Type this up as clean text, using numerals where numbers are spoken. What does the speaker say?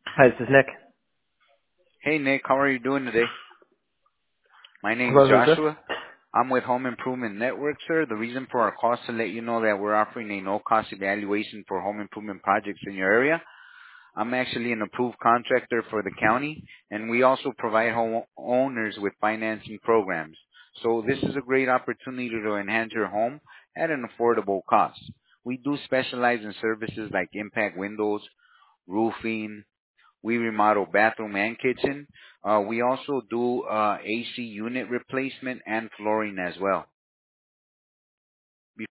Hi, this is Nick. Hey Nick, how are you doing today? My name's Hello, who's this? Joshua. I'm with Home Improvement Network, sir. The reason for our call is to let you know that we're offering a no-cost evaluation for home improvement projects in your area. I'm actually an approved contractor for the county, and we also provide home owners with financing programs. So this is a great opportunity to enhance your home at an affordable cost. We do specialize in services like impact windows, roofing, we remodel bathroom and kitchen. We also do AC unit replacement and flooring as well.